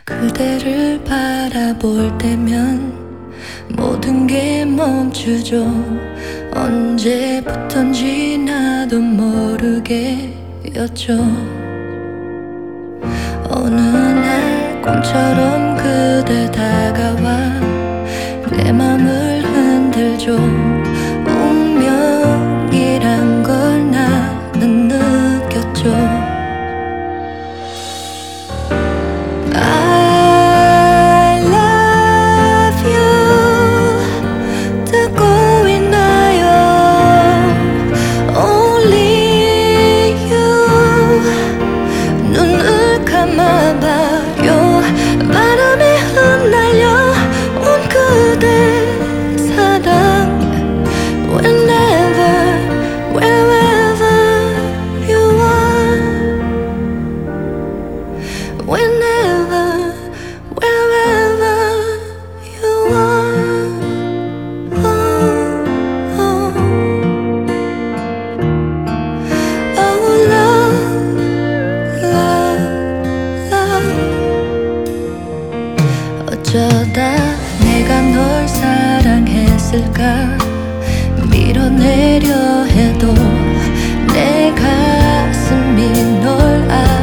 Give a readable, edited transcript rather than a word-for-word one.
그대를 바라볼 때면 모든 게 멈추죠. 언제부턴지 나도 모르게였죠. 어느 날 꿈처럼 그대 다가와 내 맘을 흔들죠. 운명이란 걸 나는 느꼈죠. I love you 듣고 있나요? Only you 눈을 감아봐요. 바람에 흩날려 온 그대 사랑 Whenever, wherever you are Whenever, wherever you are oh, oh. Oh, love, love, love 어쩌다 내가 널 사랑했을까 밀어내려 해도 내 가슴이 널